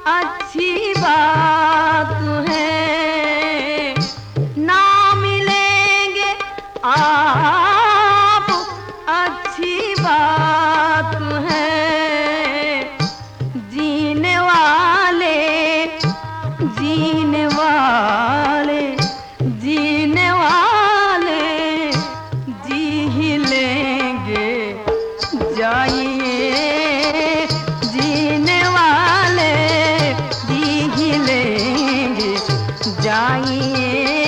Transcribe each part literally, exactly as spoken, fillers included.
अच्छी बात है, ना मिलेंगे आप, अच्छी बात है। जीने वाले जीने वाले जीने वाले जी ही लेंगे, जाइए। जीने वाले जी ही लेंगे, जाइए।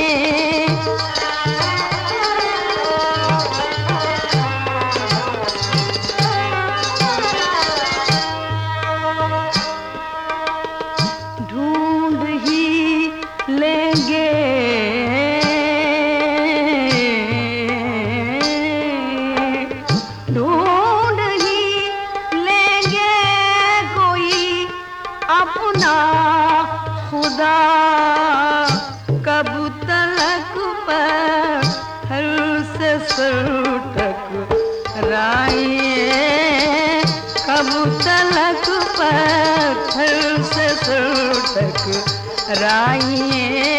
ढूंढ ही लेंगे ढूंढ ही लेंगे कोई अपना खुदा। कब तलक पर हर से सर टकराए, कब तलक पर हर से सर टकराए।